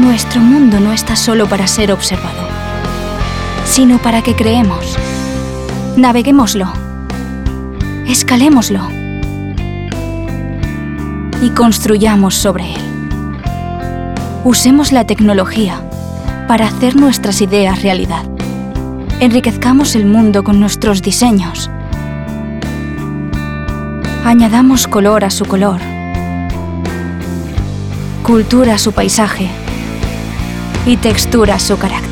Nuestro mundo no está solo para ser observado, sino para que creemos. Naveguémoslo, escalémoslo y construyamos sobre él. Usemos la tecnología para hacer nuestras ideas realidad. Enriquezcamos el mundo con nuestros diseños. Añadamos color a su color, cultura a su paisaje y textura a su carácter.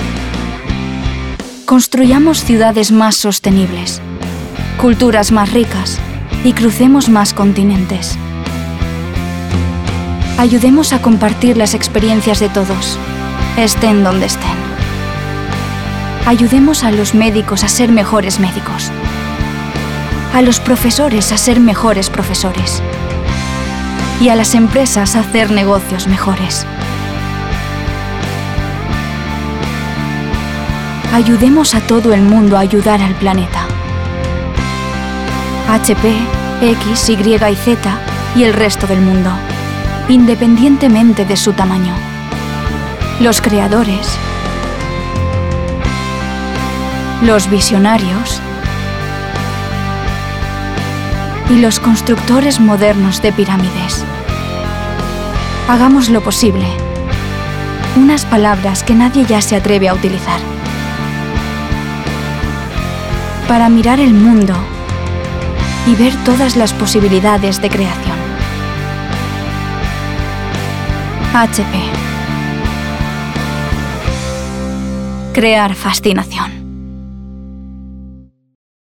Construyamos ciudades más sostenibles, culturas más ricas y crucemos más continentes. Ayudemos a compartir las experiencias de todos, estén donde estén. Ayudemos a los médicos a ser mejores médicos, a los profesores a ser mejores profesores y a las empresas a hacer negocios mejores. Ayudemos a todo el mundo a ayudar al planeta. HP, X, Y y Z y el resto del mundo, independientemente de su tamaño. Los creadores, los visionarios y los constructores modernos de pirámides. Hagamos lo posible. Unas palabras que nadie ya se atreve a utilizar. Para mirar el mundo y ver todas las posibilidades de creación. HP. Crear fascinación.